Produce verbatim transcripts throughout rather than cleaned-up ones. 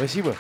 Спасибо.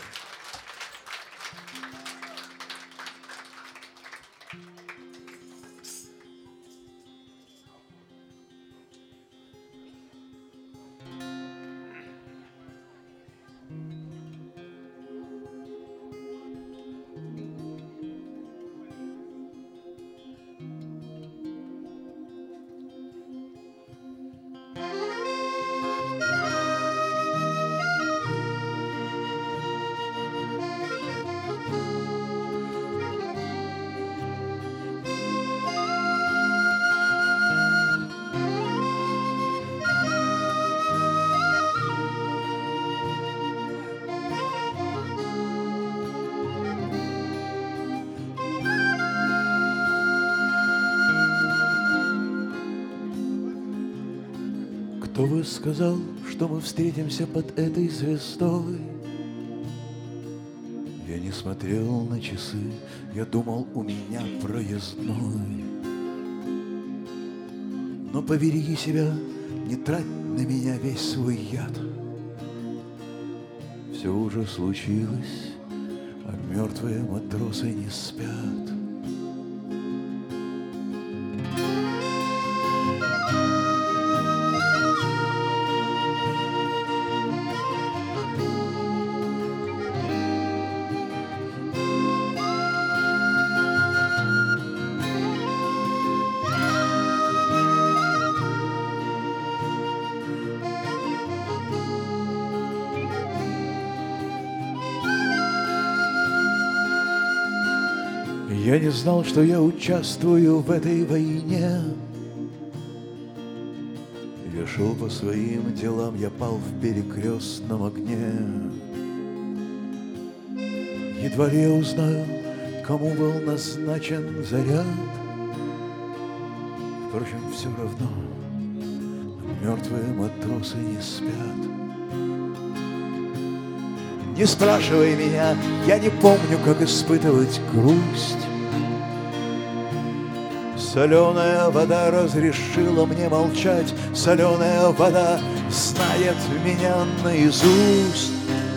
Кто бы сказал, что мы встретимся под этой звездой? Я не смотрел на часы, я думал, у меня проездной. Но побереги себя, не трать на меня весь свой яд. Все уже случилось, а мертвые матросы не спят. Я не знал, что я участвую в этой войне. Я шел по своим делам, я пал в перекрестном огне. Едва ли я узнаю, кому был назначен заряд. Впрочем, все равно мертвые матросы не спят. Не спрашивай меня, я не помню, как испытывать грусть. Соленая вода разрешила мне молчать, соленая вода знает меня наизусть.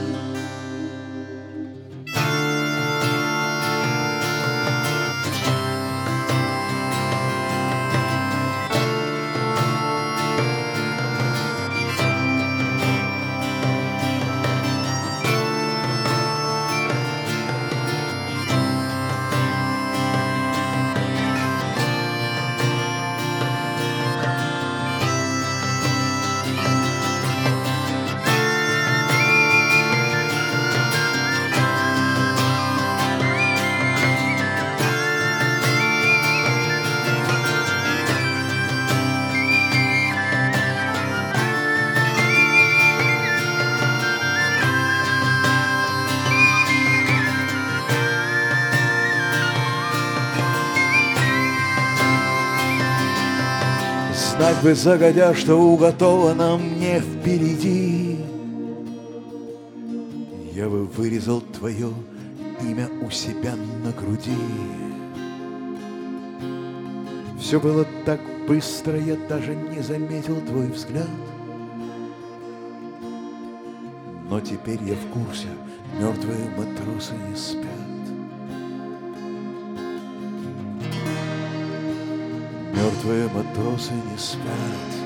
Знать бы загодя, что уготовано мне впереди. Я бы вырезал твое имя у себя на груди. Все было так быстро, я даже не заметил твой взгляд. Но теперь я в курсе, мертвые матросы не спят. Мертвые матросы не спят.